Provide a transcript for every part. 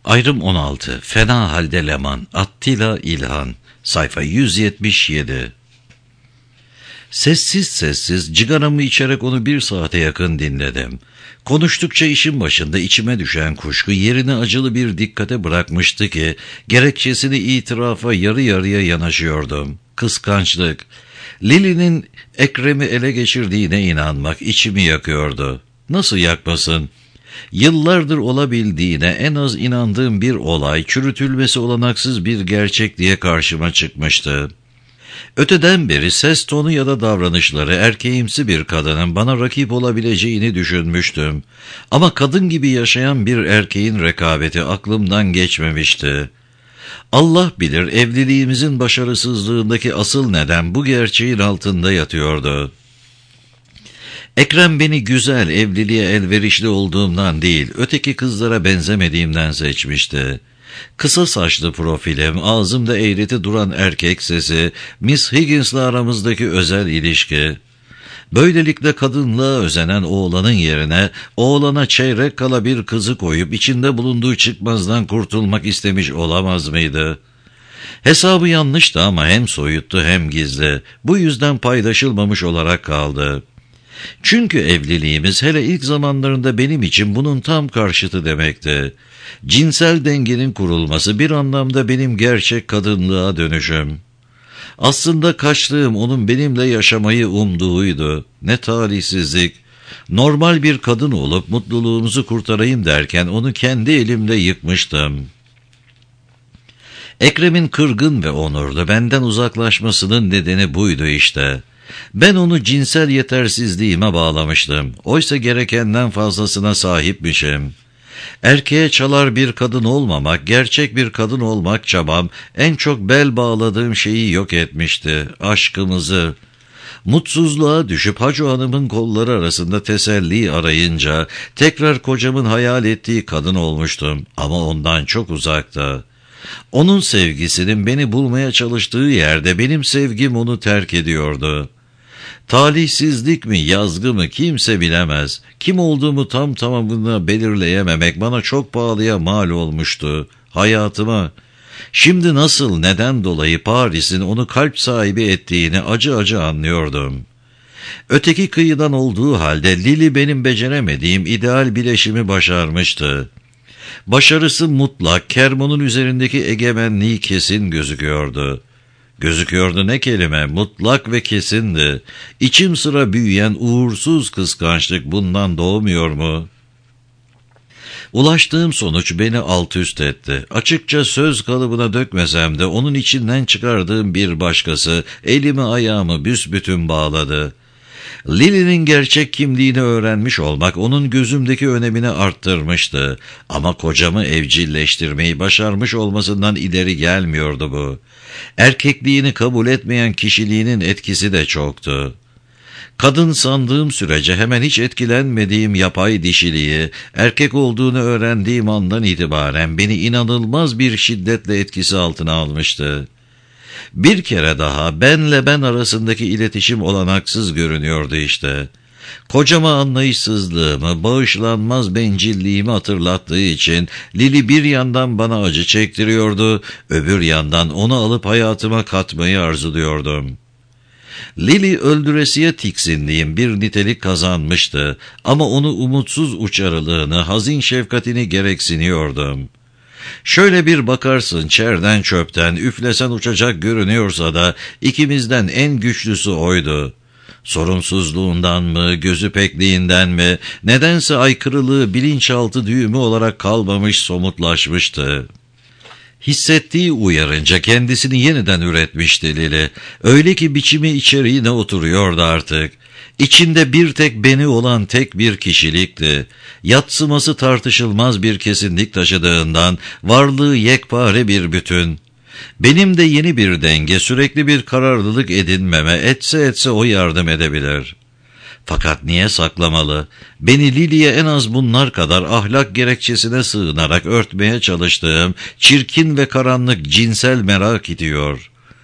Ayrım 16. Fena halde Leman. Attila İlhan. Sayfa 177. Sessiz sessiz cigaramı içerek onu 1 saate yakın dinledim. Konuştukça işin başında içime düşen kuşku yerini acılı bir dikkate bırakmıştı ki gerekçesini itirafa yarı yarıya yanaşıyordum. Kıskançlık. Lili'nin Ekrem'i ele geçirdiğine inanmak içimi yakıyordu. Nasıl yakmasın? Yıllardır olabildiğine en az inandığım bir olay, çürütülmesi olanaksız bir gerçek diye karşıma çıkmıştı. Öteden beri ses tonu ya da davranışları erkeğimsi bir kadının bana rakip olabileceğini düşünmüştüm. Ama kadın gibi yaşayan bir erkeğin rekabeti aklımdan geçmemişti. Allah bilir evliliğimizin başarısızlığındaki asıl neden bu gerçeğin altında yatıyordu. Ekrem beni güzel, evliliğe elverişli olduğumdan değil, öteki kızlara benzemediğimden seçmişti. Kısa saçlı profilim, ağzımda eğreti duran erkek sesi, Miss Higgins'le aramızdaki özel ilişki. Böylelikle kadınlığa özenen oğlanın yerine, oğlana çeyrek kala bir kızı koyup içinde bulunduğu çıkmazdan kurtulmak istemiş olamaz mıydı? Hesabı yanlıştı ama hem soyuttu hem gizli. Bu yüzden paylaşılmamış olarak kaldı. Çünkü evliliğimiz hele ilk zamanlarında benim için bunun tam karşıtı demekti. Cinsel dengenin kurulması bir anlamda benim gerçek kadınlığa dönüşüm. Aslında kaçtığım onun benimle yaşamayı umduğuydu. Ne talihsizlik. Normal bir kadın olup mutluluğumuzu kurtarayım derken onu kendi elimle yıkmıştım. Ekrem'in kırgın ve onurlu benden uzaklaşmasının nedeni buydu işte. Ben onu cinsel yetersizliğime bağlamıştım. Oysa gerekenden fazlasına sahipmişim. Erkeğe çalar bir kadın olmamak, gerçek bir kadın olmak çabam en çok bel bağladığım şeyi yok etmişti. Aşkımızı. Mutsuzluğa düşüp Hacı Hanım'ın kolları arasında teselli arayınca tekrar kocamın hayal ettiği kadın olmuştum. Ama ondan çok uzakta. Onun sevgisinin beni bulmaya çalıştığı yerde benim sevgim onu terk ediyordu. Talihsizlik mi, yazgı mı kimse bilemez. Kim olduğumu tam tamamına belirleyememek bana çok pahalıya mal olmuştu. Hayatıma. Şimdi nasıl, neden dolayı Paris'in onu kalp sahibi ettiğini acı acı anlıyordum. Öteki kıyıdan olduğu halde Lili benim beceremediğim ideal bileşimi başarmıştı. Başarısı mutlak, Kermon'un üzerindeki egemenliği kesin gözüküyordu. Gözüküyordu ne kelime, mutlak ve kesindi. İçim sıra büyüyen uğursuz kıskançlık bundan doğmuyor mu? Ulaştığım sonuç beni alt üst etti. Açıkça söz kalıbına dökmesem de onun içinden çıkardığım bir başkası elimi ayağımı büsbütün bağladı. Lili'nin gerçek kimliğini öğrenmiş olmak onun gözümdeki önemini arttırmıştı. Ama kocamı evcilleştirmeyi başarmış olmasından ileri gelmiyordu bu. Erkekliğini kabul etmeyen kişiliğinin etkisi de çoktu. Kadın sandığım sürece hemen hiç etkilenmediğim yapay dişiliği, erkek olduğunu öğrendiğim andan itibaren beni inanılmaz bir şiddetle etkisi altına almıştı. Bir kere daha benle ben arasındaki iletişim olanaksız görünüyordu işte. Kocama anlayışsızlığımı, bağışlanmaz bencilliğimi hatırlattığı için Lili bir yandan bana acı çektiriyordu, öbür yandan onu alıp hayatıma katmayı arzuluyordum. Lili öldüresiye tiksindiğim bir nitelik kazanmıştı ama onu umutsuz uçarılığını, hazin şefkatini gereksiniyordum. Şöyle bir bakarsın çerden çöpten üflesen uçacak görünüyorsa da ikimizden en güçlüsü oydu. Sorunsuzluğundan mı, gözü pekliğinden mi, nedense aykırılığı bilinçaltı düğümü olarak kalmamış somutlaşmıştı. Hissettiği uyarınca kendisini yeniden üretmişti Lili. Öyle ki biçimi içeriğine oturuyordu artık. İçinde bir tek beni olan tek bir kişilikti. Yadsıması tartışılmaz bir kesinlik taşıdığından varlığı yekpare bir bütün. Benim de yeni bir denge, sürekli bir kararlılık edinmeme etse o yardım edebilir. Fakat niye saklamalı? Beni Lili'ye en az bunlar kadar ahlak gerekçesine sığınarak örtmeye çalıştığım çirkin ve karanlık cinsel merak itiyor.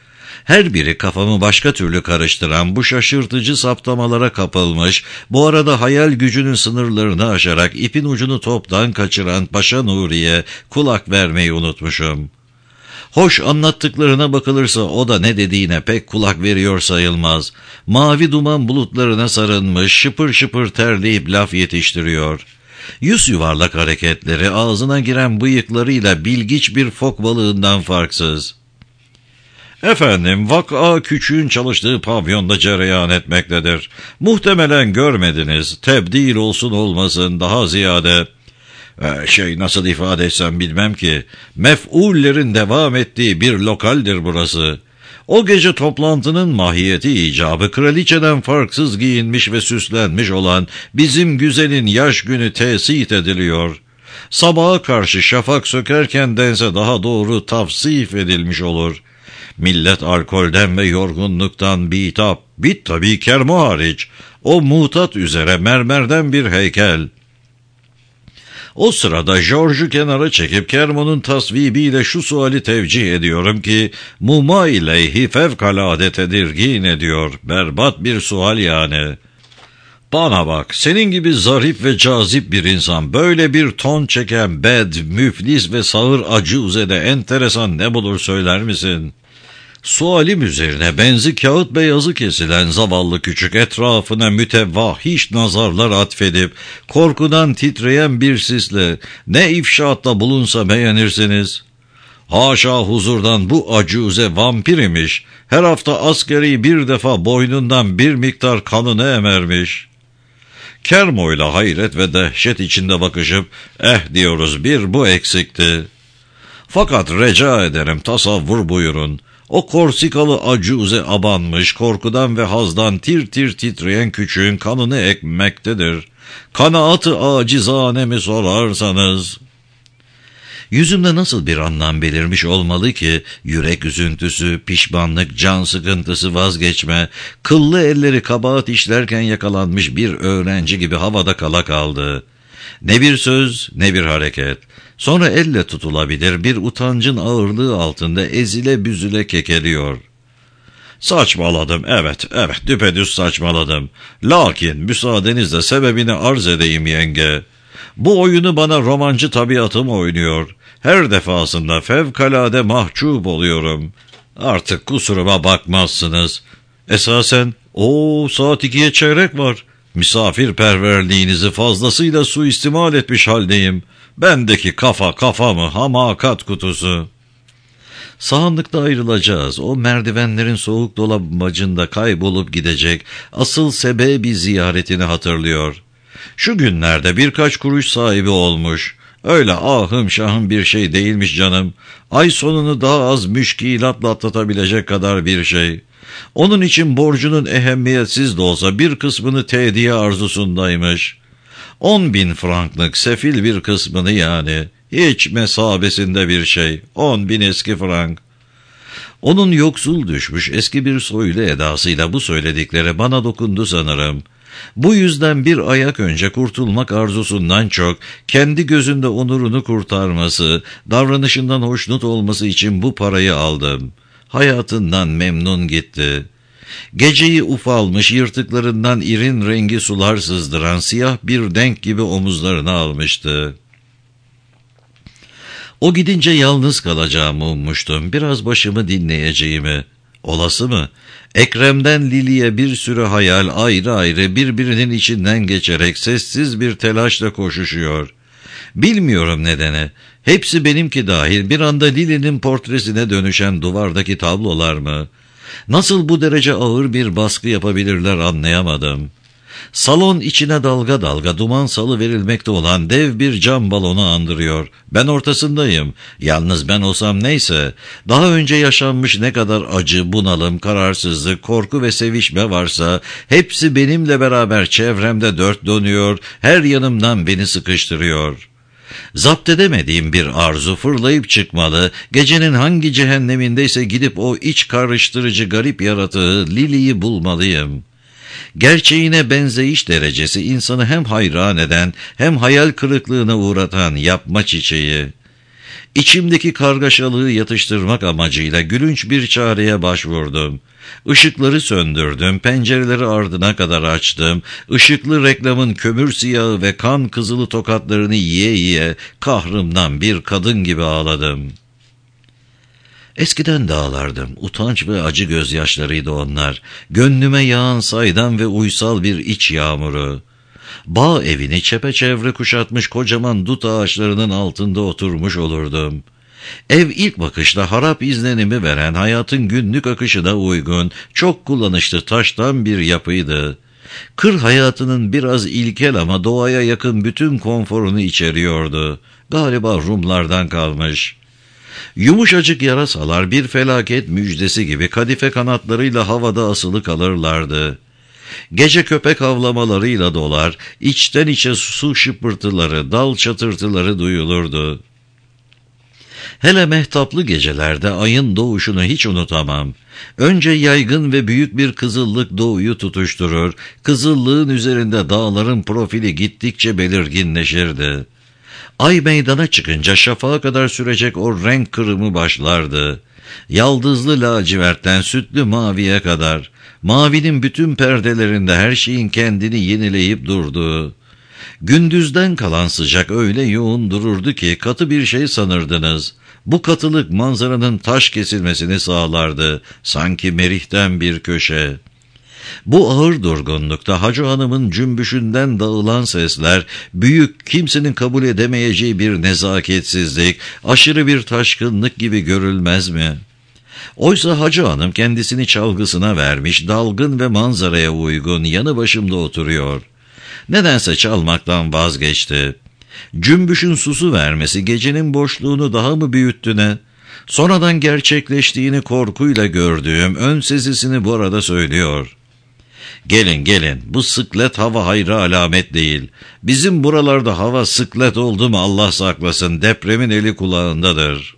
Her biri kafamı başka türlü karıştıran bu şaşırtıcı saptamalara kapılmış, bu arada hayal gücünün sınırlarını aşarak ipin ucunu toptan kaçıran Paşa Nuri'ye kulak vermeyi unutmuşum. Hoş, anlattıklarına bakılırsa o da ne dediğine pek kulak veriyor sayılmaz. Mavi duman bulutlarına sarılmış, şıpır şıpır terleyip laf yetiştiriyor. Yüz yuvarlak hareketleri, ağzına giren bıyıklarıyla bilgiç bir fok balığından farksız. Efendim, vaka küçüğün çalıştığı pavyonda cereyan etmektedir. Muhtemelen görmediniz, tebdil olsun olmasın daha ziyade... nasıl ifade etsem bilmem ki, mef'ullerin devam ettiği bir lokaldir burası. O gece toplantının mahiyeti icabı kraliçeden farksız giyinmiş ve süslenmiş olan bizim güzelin yaş günü tesit ediliyor. Sabaha karşı şafak sökerken dense daha doğru tavsif edilmiş olur. Millet alkolden ve yorgunluktan bitap, tabii Kermo hariç, o mutat üzere mermerden bir heykel. O sırada George'u kenara çekip Kermo'nun tasvibiyle şu suali tevcih ediyorum ki, muma ileyhi fevkalade tedirgin ediyor. Berbat bir sual yani. Bana bak, senin gibi zarif ve cazip bir insan böyle bir ton çeken bed, müflis ve sağır acuzede enteresan ne bulur söyler misin? Sualim üzerine benzi kağıt beyazı kesilen zavallı küçük etrafına mütevahhiş nazarlar atfedip korkudan titreyen bir sisle ne ifşaatta bulunsa beğenirsiniz. Haşa huzurdan bu acuze vampir imiş, her hafta askeri bir defa boynundan bir miktar kanını emermiş. Kermo'yla hayret ve dehşet içinde bakışıp diyoruz, bir bu eksikti. Fakat rica ederim tasavvur buyurun. O Korsikalı acuze abanmış, korkudan ve hazdan tir tir titreyen küçüğün kanını ekmektedir. Kanaatı acizane mi sorarsanız? Yüzümde nasıl bir anlam belirmiş olmalı ki, yürek üzüntüsü, pişmanlık, can sıkıntısı, vazgeçme, kıllı elleri kabahat işlerken yakalanmış bir öğrenci gibi havada kala kaldı. Ne bir söz, ne bir hareket. Sonra elle tutulabilir bir utancın ağırlığı altında ezile büzüle kekeliyor. Saçmaladım, evet, düpedüz saçmaladım. Lakin müsaadenizle sebebini arz edeyim yenge. Bu oyunu bana romancı tabiatım oynuyor. Her defasında fevkalade mahcup oluyorum. Artık kusuruma bakmazsınız. Esasen, saat 2'ye çeyrek var. Misafirperverliğinizi fazlasıyla suistimal etmiş haldeyim. Bendeki kafa mı, hamakat kutusu. Sahanlıkta ayrılacağız. O merdivenlerin soğuk dolabacında kaybolup gidecek asıl sebebi ziyaretini hatırlıyor. Şu günlerde birkaç kuruş sahibi olmuş. Öyle ahım şahım bir şey değilmiş canım. Ay sonunu daha az müşkilatla atlatabilecek kadar bir şey. Onun için borcunun ehemmiyetsiz de olsa bir kısmını tediye arzusundaymış. 10.000 franklık sefil bir kısmını yani. Hiç mesabesinde bir şey. 10.000 eski frank. Onun yoksul düşmüş eski bir soylu edasıyla bu söyledikleri bana dokundu sanırım. Bu yüzden bir ayak önce kurtulmak arzusundan çok, kendi gözünde onurunu kurtarması, davranışından hoşnut olması için bu parayı aldım. Hayatından memnun gitti. Geceyi ufalmış, yırtıklarından irin rengi sular sızdıran siyah bir denk gibi omuzlarına almıştı. O gidince yalnız kalacağımı ummuştum, biraz başımı dinleyeceğimi. Olası mı? Ekrem'den Lili'ye bir sürü hayal ayrı ayrı birbirinin içinden geçerek sessiz bir telaşla koşuşuyor. Bilmiyorum nedeni. Hepsi benimki dahil bir anda Lili'nin portresine dönüşen duvardaki tablolar mı? Nasıl bu derece ağır bir baskı yapabilirler anlayamadım. Salon içine dalga dalga duman salıverilmekte olan dev bir cam balonu andırıyor. Ben ortasındayım. Yalnız ben olsam neyse. Daha önce yaşanmış ne kadar acı, bunalım, kararsızlık, korku ve sevişme varsa hepsi benimle beraber çevremde dört dönüyor, her yanımdan beni sıkıştırıyor. Zapt edemediğim bir arzu fırlayıp çıkmalı, gecenin hangi cehennemindeyse gidip o iç karıştırıcı garip yaratığı Lili'yi bulmalıyım. Gerçeğine benzeyiş derecesi insanı hem hayran eden hem hayal kırıklığına uğratan yapma çiçeği. İçimdeki kargaşalığı yatıştırmak amacıyla gülünç bir çareye başvurdum. Işıkları söndürdüm, pencereleri ardına kadar açtım. Işıklı reklamın kömür siyahı ve kan kızılı tokatlarını yiye yiye kahrımdan bir kadın gibi ağladım. Eskiden de ağlardım. Utanç ve acı gözyaşlarıydı onlar. Gönlüme yağan saydam ve uysal bir iç yağmuru. Bağ evini çepeçevre kuşatmış kocaman dut ağaçlarının altında oturmuş olurdum. Ev ilk bakışta harap izlenimi veren, hayatın günlük akışına uygun, çok kullanışlı taştan bir yapıydı. Kır hayatının biraz ilkel ama doğaya yakın bütün konforunu içeriyordu. Galiba Rumlardan kalmış. Yumuşacık yarasalar bir felaket müjdesi gibi kadife kanatlarıyla havada asılı kalırlardı. Gece köpek avlamalarıyla dolar, içten içe su şıpırtıları, dal çatırtıları duyulurdu. Hele mehtaplı gecelerde ayın doğuşunu hiç unutamam. Önce yaygın ve büyük bir kızıllık doğuyu tutuşturur, kızıllığın üzerinde dağların profili gittikçe belirginleşirdi. Ay meydana çıkınca şafağa kadar sürecek o renk kırımı başlardı. Yaldızlı lacivertten sütlü maviye kadar, mavinin bütün perdelerinde her şeyin kendini yenileyip durduğu. Gündüzden kalan sıcak öyle yoğun dururdu ki katı bir şey sanırdınız. Bu katılık manzaranın taş kesilmesini sağlardı, sanki merihten bir köşe. Bu ağır durgunlukta Hacı Hanım'ın cümbüşünden dağılan sesler, büyük, kimsenin kabul edemeyeceği bir nezaketsizlik, aşırı bir taşkınlık gibi görülmez mi? Oysa Hacı Hanım kendisini çalgısına vermiş, dalgın ve manzaraya uygun yanı başımda oturuyor. Nedense çalmaktan vazgeçti. Cümbüşün susu vermesi gecenin boşluğunu daha mı büyüttü ne? Sonradan gerçekleştiğini korkuyla gördüğüm ön sezisini bu arada söylüyor. Gelin gelin, bu sıklet hava hayrı alamet değil. Bizim buralarda hava sıklet oldu mu Allah saklasın, depremin eli kulağındadır.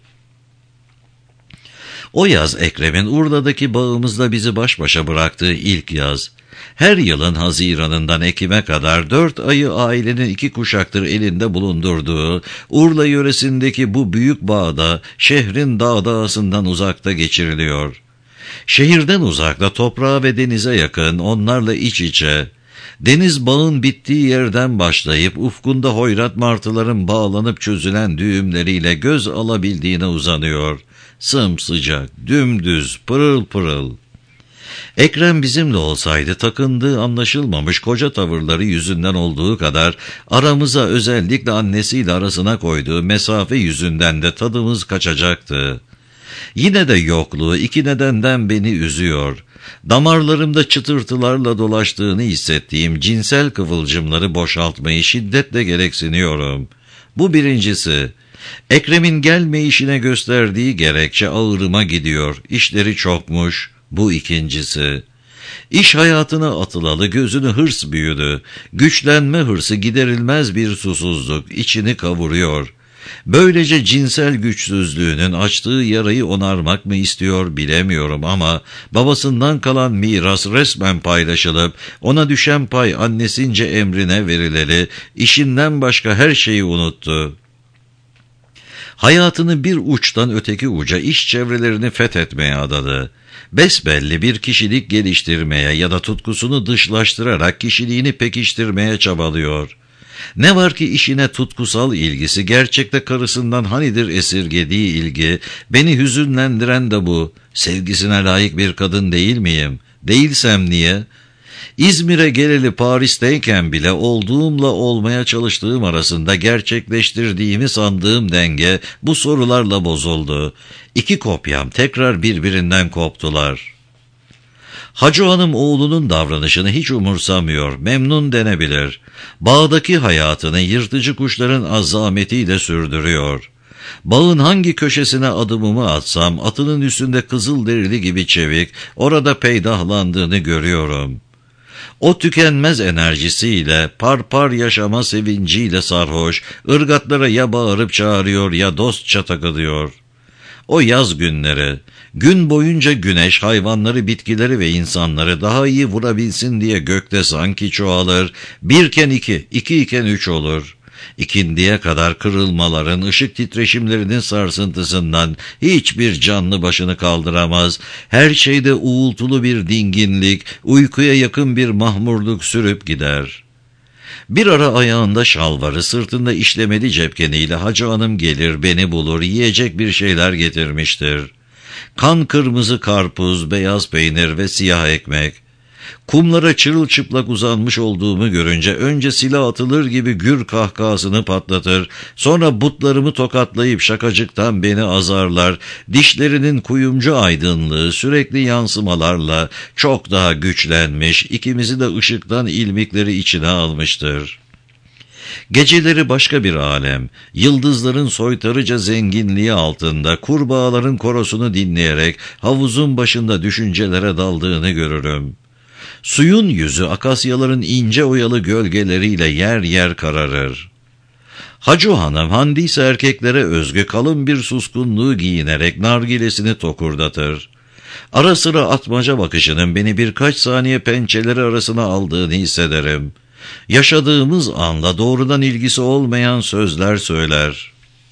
O yaz Ekrem'in Urla'daki bağımızda bizi baş başa bıraktığı ilk yaz. Her yılın Haziran'ından Ekim'e kadar 4 ayı ailenin 2 kuşaktır elinde bulundurduğu Urla yöresindeki bu büyük bağda şehrin dağdağısından uzakta geçiriliyor. Şehirden uzakta, toprağa ve denize yakın, onlarla iç içe, deniz bağın bittiği yerden başlayıp ufkunda hoyrat martıların bağlanıp çözülen düğümleriyle göz alabildiğine uzanıyor. Sımsıcak, dümdüz, pırıl pırıl. Ekrem bizimle olsaydı takındığı anlaşılmamış koca tavırları yüzünden olduğu kadar aramıza özellikle annesiyle arasına koyduğu mesafe yüzünden de tadımız kaçacaktı. Yine de yokluğu 2 nedenden beni üzüyor. Damarlarımda çıtırtılarla dolaştığını hissettiğim cinsel kıvılcımları boşaltmayı şiddetle gereksiniyorum. Bu birincisi. Ekrem'in gelmeyişine gösterdiği gerekçe ağırıma gidiyor. İşleri çokmuş. Bu ikincisi. İş hayatına atılalı gözünü hırs büyüdü. Güçlenme hırsı giderilmez bir susuzluk içini kavuruyor. Böylece cinsel güçsüzlüğünün açtığı yarayı onarmak mı istiyor bilemiyorum ama babasından kalan miras resmen paylaşılıp ona düşen pay annesince emrine verileli işinden başka her şeyi unuttu. Hayatını bir uçtan öteki uca iş çevrelerini fethetmeye adadı. Besbelli bir kişilik geliştirmeye ya da tutkusunu dışlaştırarak kişiliğini pekiştirmeye çabalıyor. Ne var ki işine tutkusal ilgisi, gerçekte karısından hanidir esirgediği ilgi, beni hüzünlendiren de bu. Sevgisine layık bir kadın değil miyim? Değilsem niye? İzmir'e geleli Paris'teyken bile olduğumla olmaya çalıştığım arasında gerçekleştirdiğimi sandığım denge bu sorularla bozuldu. 2 kopyam tekrar birbirinden koptular. Hacı Hanım oğlunun davranışını hiç umursamıyor, memnun denebilir. Bağdaki hayatını yırtıcı kuşların azametiyle sürdürüyor. Bağın hangi köşesine adımımı atsam atının üstünde kızıl derili gibi çevik, orada peydahlandığını görüyorum. O tükenmez enerjisiyle, parpar yaşama sevinciyle sarhoş, ırgatlara ya bağırıp çağırıyor ya dostça takılıyor. O yaz günleri, gün boyunca güneş hayvanları, bitkileri ve insanları daha iyi vurabilsin diye gökte sanki çoğalır, 1'ken 2, 2 iken 3 olur. İkindiye kadar kırılmaların, ışık titreşimlerinin sarsıntısından hiçbir canlı başını kaldıramaz. Her şeyde uğultulu bir dinginlik, uykuya yakın bir mahmurluk sürüp gider. Bir ara ayağında şalvarı, sırtında işlemeli cepkeniyle Hacı Hanım gelir, beni bulur, yiyecek bir şeyler getirmiştir. Kan kırmızı karpuz, beyaz peynir ve siyah ekmek. Kumlara çırılçıplak uzanmış olduğumu görünce önce silah atılır gibi gür kahkahasını patlatır, sonra butlarımı tokatlayıp şakacıktan beni azarlar, dişlerinin kuyumcu aydınlığı sürekli yansımalarla çok daha güçlenmiş, ikimizi de ışıktan ilmikleri içine almıştır. Geceleri başka bir alem, yıldızların soytarıca zenginliği altında kurbağaların korosunu dinleyerek havuzun başında düşüncelere daldığını görürüm. Suyun yüzü akasyaların ince oyalı gölgeleriyle yer yer kararır. Hacı Hanım handise erkeklere özgü kalın bir suskunluğu giyinerek nargilesini tokurdatır. Ara sıra atmaca bakışının beni birkaç saniye pençeleri arasına aldığını hissederim. Yaşadığımız anla doğrudan ilgisi olmayan sözler söyler.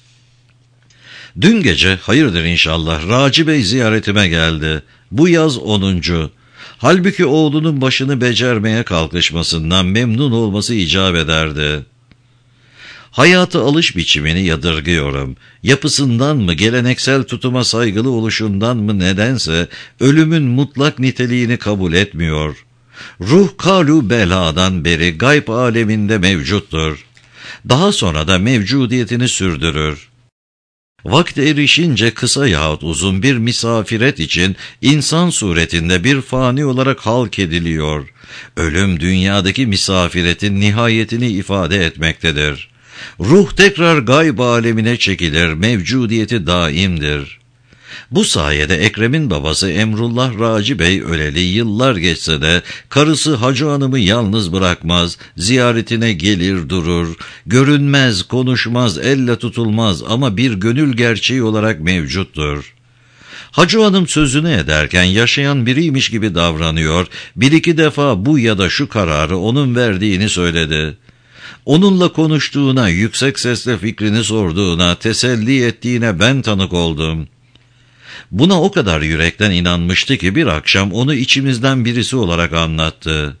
Dün gece, hayırdır inşallah, Raci Bey ziyaretime geldi. Bu yaz 10. Halbuki oğlunun başını becermeye kalkışmasından memnun olması icap ederdi. Hayata alış biçimini yadırgıyorum. Yapısından mı, geleneksel tutuma saygılı oluşundan mı nedense ölümün mutlak niteliğini kabul etmiyor. Ruh kalu beladan beri gayb aleminde mevcuttur. Daha sonra da mevcudiyetini sürdürür. Vakti erişince kısa yahut uzun bir misafiret için insan suretinde bir fani olarak halk ediliyor. Ölüm dünyadaki misafiretin nihayetini ifade etmektedir. Ruh tekrar gayb alemine çekilir, mevcudiyeti daimdir. Bu sayede Ekrem'in babası Emrullah Raci Bey öleli yıllar geçse de karısı Hacı Hanım'ı yalnız bırakmaz, ziyaretine gelir durur, görünmez, konuşmaz, elle tutulmaz ama bir gönül gerçeği olarak mevcuttur. Hacı Hanım sözünü ederken yaşayan biriymiş gibi davranıyor, bir iki defa bu ya da şu kararı onun verdiğini söyledi. Onunla konuştuğuna, yüksek sesle fikrini sorduğuna, teselli ettiğine ben tanık oldum. Buna o kadar yürekten inanmıştı ki bir akşam onu içimizden birisi olarak anlattı.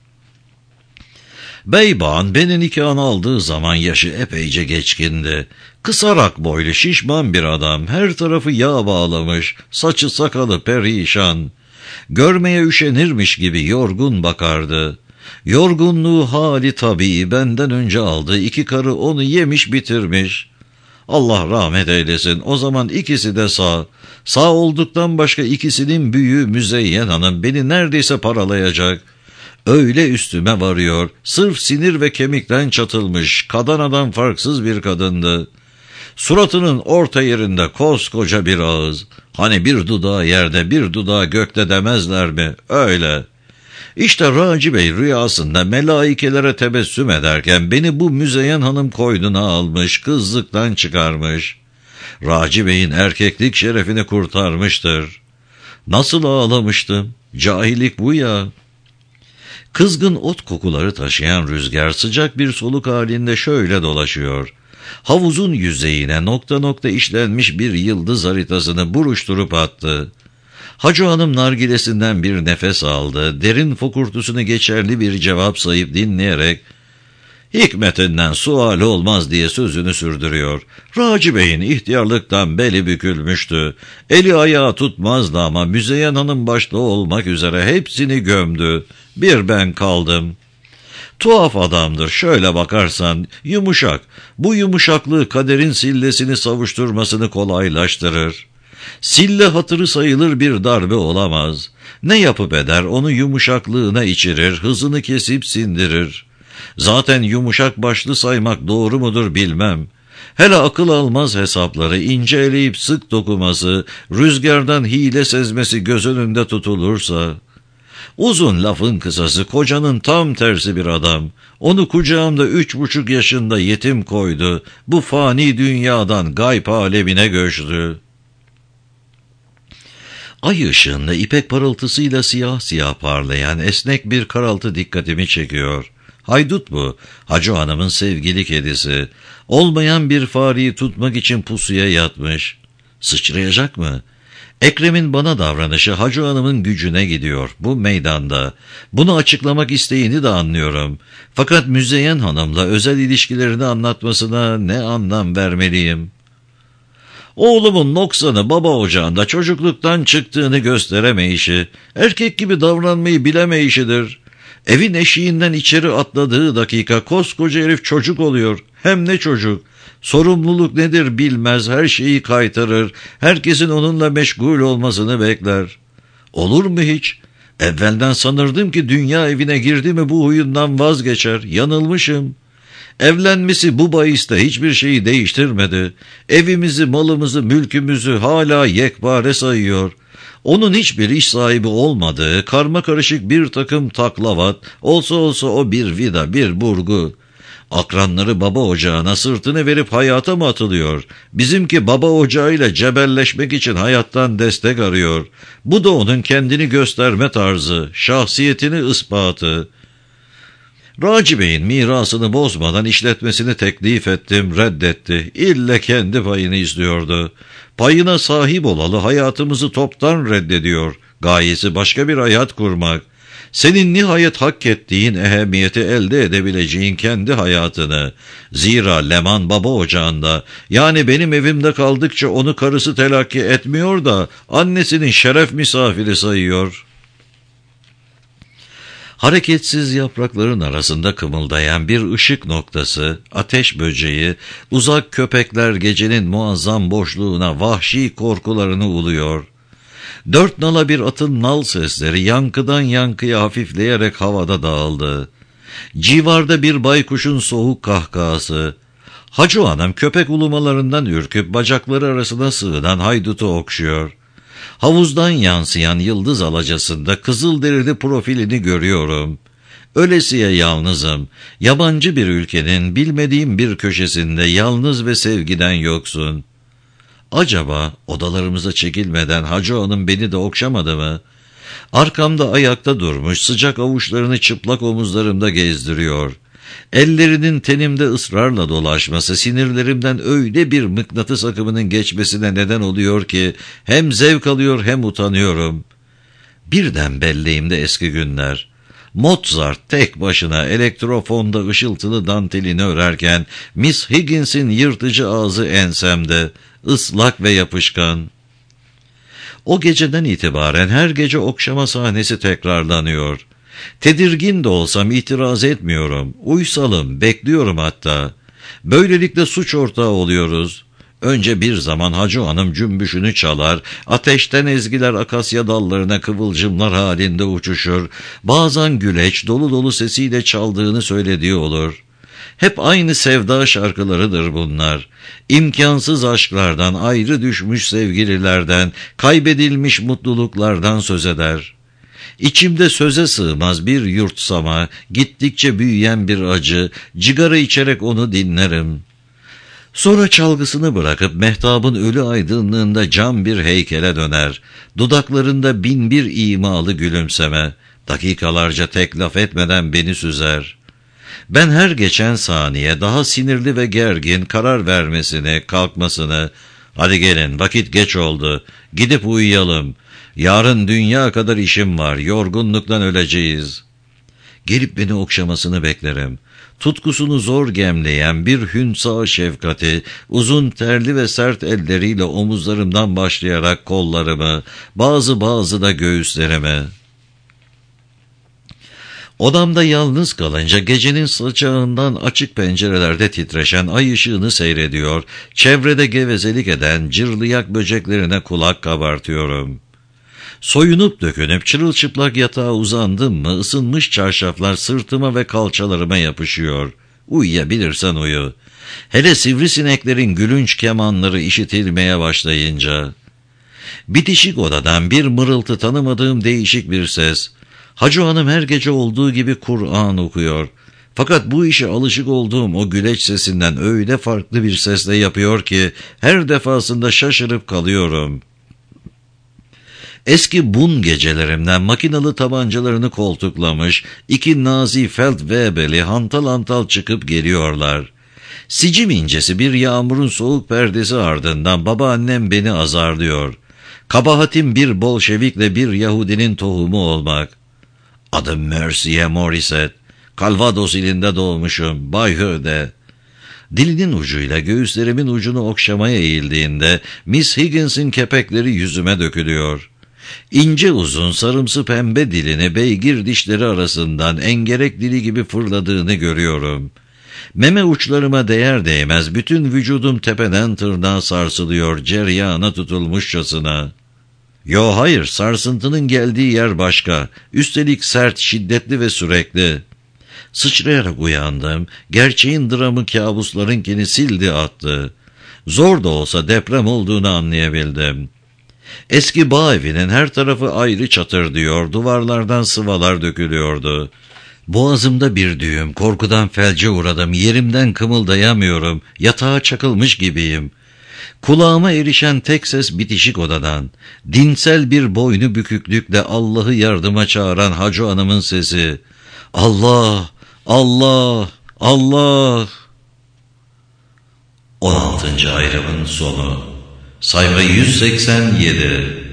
Beybağın beni nikahına aldığı zaman yaşı epeyce geçkindi. Kısarak boylu şişman bir adam, her tarafı yağ bağlamış, saçı sakalı perişan. Görmeye üşenirmiş gibi yorgun bakardı. Yorgunluğu hali tabii benden önce aldı, 2 karı onu yemiş bitirmiş. Allah rahmet eylesin, o zaman ikisi de sağ. Sağ olduktan başka ikisinin büyüğü Müzeyyen Hanım beni neredeyse paralayacak. Öyle üstüme varıyor, sırf sinir ve kemikten çatılmış, Kadana'dan farksız bir kadındı. Suratının orta yerinde koskoca bir ağız. Hani bir dudağı yerde bir dudağı gökte demezler mi? Öyle. İşte Raci Bey rüyasında melaikelere tebessüm ederken beni bu Müzeyyen Hanım koynuna almış, kızlıktan çıkarmış. Raci Bey'in erkeklik şerefini kurtarmıştır. Nasıl ağlamıştım? Cahillik bu ya. Kızgın ot kokuları taşıyan rüzgar sıcak bir soluk halinde şöyle dolaşıyor. Havuzun yüzeyine nokta nokta işlenmiş bir yıldız haritasını buruşturup attı. Hacı Hanım nargilesinden bir nefes aldı, derin fokurtusunu geçerli bir cevap sayıp dinleyerek "Hikmetinden suali olmaz" diye sözünü sürdürüyor. Raci Bey'in ihtiyarlıktan beli bükülmüştü. Eli ayağı tutmazdı ama Müzeyyen Hanım başta olmak üzere hepsini gömdü. Bir ben kaldım. Tuhaf adamdır, şöyle bakarsan yumuşak. Bu yumuşaklığı kaderin sillesini savuşturmasını kolaylaştırır. Sille hatırı sayılır bir darbe olamaz. Ne yapıp eder onu yumuşaklığına içirir, hızını kesip sindirir. Zaten yumuşak başlı saymak doğru mudur bilmem. Hele akıl almaz hesapları ince eleyip sık dokuması, rüzgardan hile sezmesi göz önünde tutulursa. Uzun lafın kısası kocanın tam tersi bir adam. Onu kucağımda 3,5 yaşında yetim koydu. Bu fani dünyadan gayb alemine göçtü. Ay ışığında ipek parıltısıyla siyah siyah parlayan esnek bir karaltı dikkatimi çekiyor. Haydut bu, Hacı Hanım'ın sevgili kedisi. Olmayan bir fareyi tutmak için pusuya yatmış. Sıçrayacak mı? Ekrem'in bana davranışı Hacı Hanım'ın gücüne gidiyor bu meydanda. Bunu açıklamak isteğini de anlıyorum. Fakat Müzeyyen Hanım'la özel ilişkilerini anlatmasına ne anlam vermeliyim? Oğlumun noksanı baba ocağında çocukluktan çıktığını gösteremeyişi, erkek gibi davranmayı bilemeyişidir. Evin eşiğinden içeri atladığı dakika koskoca herif çocuk oluyor. Hem ne çocuk? Sorumluluk nedir bilmez, her şeyi kaytarır, herkesin onunla meşgul olmasını bekler. Olur mu hiç? Evvelden sanırdım ki dünya evine girdi mi bu huyundan vazgeçer. Yanılmışım. Evlenmesi bu bahiste hiçbir şeyi değiştirmedi. Evimizi, malımızı, mülkümüzü hala yekpare sayıyor. Onun hiçbir iş sahibi olmadığı, karmakarışık bir takım taklavat, olsa o bir vida, bir burgu. Akranları baba ocağına sırtını verip hayata mı atılıyor? Bizimki baba ocağıyla cebelleşmek için hayattan destek arıyor. Bu da onun kendini gösterme tarzı, şahsiyetini ispatı. Raci Bey'in mirasını bozmadan işletmesini teklif ettim, reddetti. İlle kendi payını istiyordu. Payına sahip olalı hayatımızı toptan reddediyor. Gayesi başka bir hayat kurmak. Senin nihayet hak ettiğin ehemmiyeti elde edebileceğin kendi hayatını. Zira Leman baba ocağında, yani benim evimde kaldıkça onu karısı telakki etmiyor da annesinin şeref misafiri sayıyor. Hareketsiz yaprakların arasında kımıldayan bir ışık noktası, ateş böceği, uzak köpekler gecenin muazzam boşluğuna vahşi korkularını uluyor. Dört nala bir atın nal sesleri yankıdan yankıya hafifleyerek havada dağıldı. Civarda bir baykuşun soğuk kahkahası. Hacı Hanım köpek ulumalarından ürküp bacakları arasına sığınan haydutu okşuyor. Havuzdan yansıyan yıldız alacasında kızılderili profilini görüyorum. Ölesiye yalnızım. Yabancı bir ülkenin bilmediğim bir köşesinde yalnız ve sevgiden yoksun. Acaba odalarımıza çekilmeden Hacı Hanım beni de okşamadı mı? Arkamda ayakta durmuş, sıcak avuçlarını çıplak omuzlarımda gezdiriyor. Ellerinin tenimde ısrarla dolaşması sinirlerimden öyle bir mıknatıs akımının geçmesine neden oluyor ki hem zevk alıyor hem utanıyorum. Birden belleğimde eski günler. Mozart tek başına elektrofonda ışıltılı dantelini örerken Miss Higgins'in yırtıcı ağzı ensemde, ıslak ve yapışkan. O geceden itibaren her gece okşama sahnesi tekrarlanıyor. Tedirgin de olsam itiraz etmiyorum. Uysalım, bekliyorum hatta. Böylelikle suç ortağı oluyoruz. Önce bir zaman Hacı Hanım cümbüşünü çalar, ateşten ezgiler akasya dallarına kıvılcımlar halinde uçuşur, bazen güleç dolu dolu sesiyle çaldığını söylediği olur. Hep aynı sevda şarkılarıdır bunlar. İmkansız aşklardan, ayrı düşmüş sevgililerden, kaybedilmiş mutluluklardan söz eder. İçimde söze sığmaz bir yurtsama, gittikçe büyüyen bir acı, cigara içerek onu dinlerim. Sonra çalgısını bırakıp mehtabın ölü aydınlığında cam bir heykele döner. Dudaklarında bin bir imalı gülümseme, dakikalarca tek laf etmeden beni süzer. Ben her geçen saniye daha sinirli ve gergin karar vermesini, kalkmasını, hadi gelin vakit geç oldu, gidip uyuyalım, yarın dünya kadar işim var, yorgunluktan öleceğiz. Gelip beni okşamasını beklerim. Tutkusunu zor gemleyen bir hünsa şefkati, uzun terli ve sert elleriyle omuzlarımdan başlayarak kollarımı, bazı da göğüslerimi. Odamda yalnız kalınca gecenin sıcağından açık pencerelerde titreşen ay ışığını seyrediyor, çevrede gevezelik eden cırlayak böceklerine kulak kabartıyorum. Soyunup dökünüp çırılçıplak yatağa uzandım mı ısınmış çarşaflar sırtıma ve kalçalarıma yapışıyor. Uyuyabilirsen uyu. Hele sivrisineklerin gülünç kemanları işitilmeye başlayınca. Bitişik odadan bir mırıltı, tanımadığım değişik bir ses. Hacı Hanım her gece olduğu gibi Kur'an okuyor. Fakat bu işe alışık olduğum o güleç sesinden öyle farklı bir sesle yapıyor ki her defasında şaşırıp kalıyorum. Eski bun gecelerimden makinalı tabancalarını koltuklamış, 2 Nazi Feldwebel'i hantal hantal çıkıp geliyorlar. Sicim incesi bir yağmurun soğuk perdesi ardından babaannem beni azarlıyor. Kabahatim bir Bolşevikle bir Yahudinin tohumu olmak. Adım Mercier Morissette. Calvados ilinde doğmuşum, Bayhö'de. Dilinin ucuyla göğüslerimin ucunu okşamaya eğildiğinde Miss Higgins'in kepekleri yüzüme dökülüyor. İnce uzun sarımsı pembe dilini beygir dişleri arasından engerek dili gibi fırladığını görüyorum. Meme uçlarıma değer değmez bütün vücudum tepeden tırnağa sarsılıyor ceryana tutulmuşçasına. Yo hayır, sarsıntının geldiği yer başka, üstelik sert, şiddetli ve sürekli. Sıçrayarak uyandım, gerçeğin dramı kabuslarınkini sildi attı. Zor da olsa deprem olduğunu anlayabildim. Eski bağ evinin her tarafı ayrı çatırdıyor, duvarlardan sıvalar dökülüyordu. Boğazımda bir düğüm, korkudan felce uğradım, yerimden kımıldayamıyorum, yatağa çakılmış gibiyim. Kulağıma erişen tek ses bitişik odadan, dinsel bir boynu büküklükle Allah'ı yardıma çağıran Hacı Hanım'ın sesi. Allah, Allah, Allah. 16. ayrımın sonu. Sayfa 187.